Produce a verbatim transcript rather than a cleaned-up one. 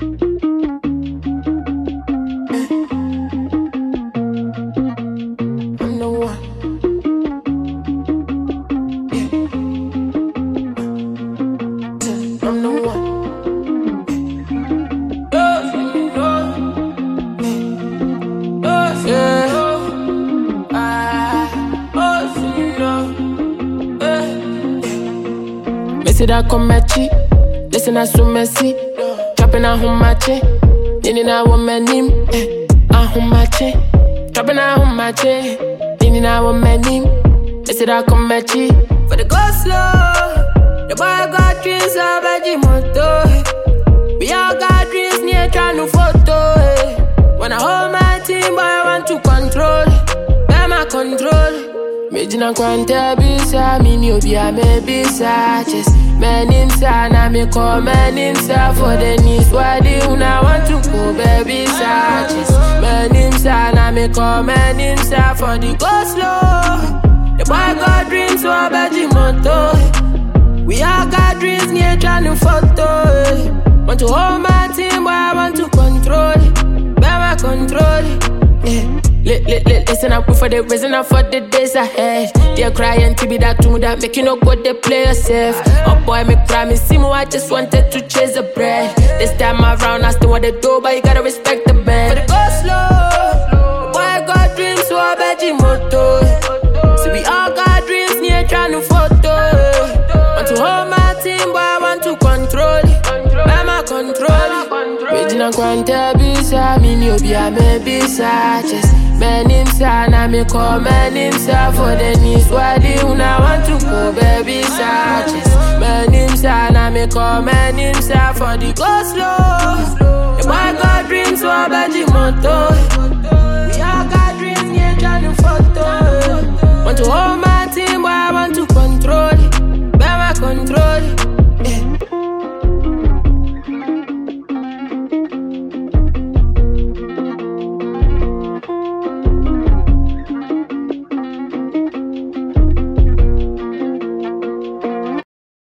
I'm the one. I'm the one. Missy da come matchy, listen I so messy. Dropping a home matchy, nini na woman nim, a home matchy. Dropping a home matchy, nini na woman nim. Missy da come matchy, for the go slow. The boy got dreams of a Jimoto. We all got dreams near trying to photo. When I hold my team, boy I want to control. Bear my control. Mejina kwante bisa, mini obi a me bisa. Just men inside, na me call men inside for the knees. Why do you not want to go, baby? Just men inside, na me call men inside for the go slow. The boy got dreams so I bet you moto. We all got dreams near trying to photo. Want to hold my team, boy I want to control it. Bear my control it. Yeah. Lit, lit, lit, listen up for the reason up for the days ahead. They're crying to be that tune that make you no go they play yourself. Oh boy, me cry, me see me, I just wanted to chase the bread. This time around, I still want to do, but you gotta respect the band. But it goes slow. Boy, I got dreams, so I bet you moto. So we all got dreams, near trying to photo. Want to hold my team, but I want to control it. Bear my control it. Regina Quanta bisa, mini obi a me bisa. Just men inside, na me call men inside for the knees. Why do you not want to go, baby? Just men inside, na me call men inside for the go slow. The boy got dreams, so I bet you moto. We all got dreams, yeah, trying to photo. Want to hold my team, but I want to control it. Bear my control it.